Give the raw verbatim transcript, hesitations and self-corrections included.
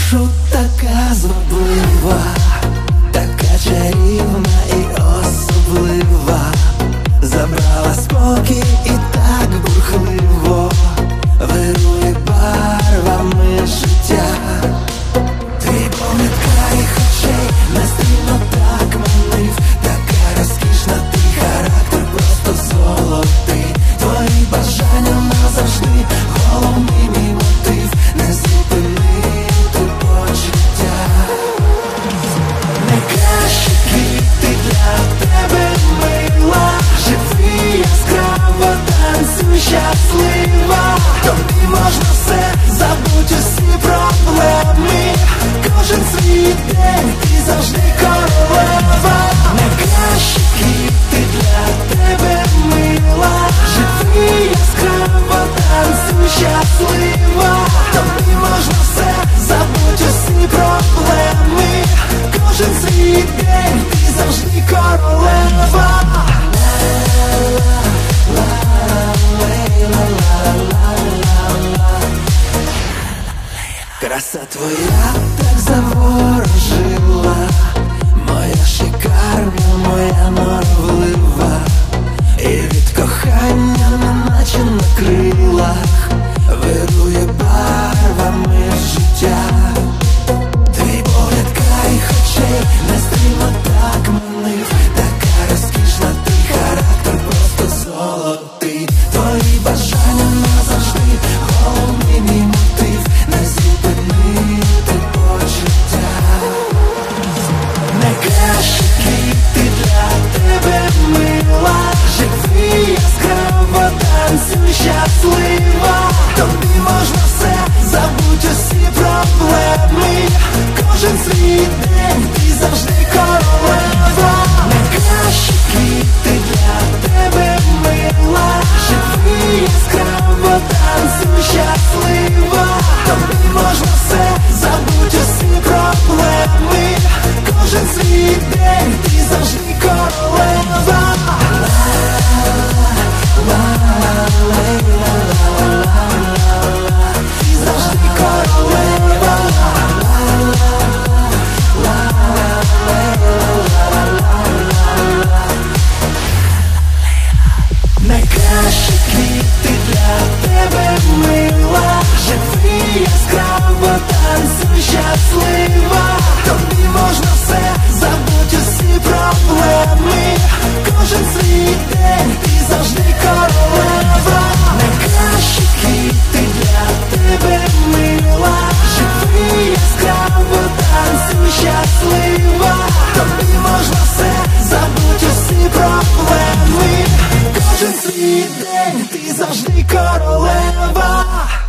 душу, така зваблива, така чарівна і особлива, забрала спокій і так бурхливо вирує барвами життя. Твій погляд карих очей нестримно так манив, така розкішна, твій характер просто золотий. Твої бажання назавжди головний мій мотив, не зупинити почуття. Найкращі квіти для тебе, мила, живи яскраво, танцюй щаслива. Тобі можна все, забудь усі проблеми, кожен свій день ти завжди королева. Найкращі квіти для тебе, мила, живи яскраво, танцюй щаслива. Тобі можна все, забудь усі проблеми, кожен свій день ти завжди королева. Краса твоя так заворожила, моя шикарна, моя норовлива, і від кохання неначе на крилах вирує барвами життя. Твій погляд карих очей нестримно так манив, така розкішна, твій характер просто золотий. Твої бажання назавжди головний мій мотив, не зупинити почуття. Найкращі квіти для тебе, мила, живи яскраво, танцюй щаслива. Тобі можна все, забудь усі проблеми, кожен свій день ти завжди королева. Найкращі квіти для тебе, мила, живи яскраво, танцюй щаслива. Тобі можна все, забудь усі проблеми, кожен свій день ти завжди королева. Ти завжди королева. Найкращі квіти для тебе, мила, живи яскраво, танцюй щаслива. Тобі можна все, забудь усі проблеми, кожен свій день ти завжди королева. Найкращі квіти для тебе, мила, живи яскраво, танцюй щаслива. Тобі можна все, забудь усі проблеми, кожен свій день ти завжди королева.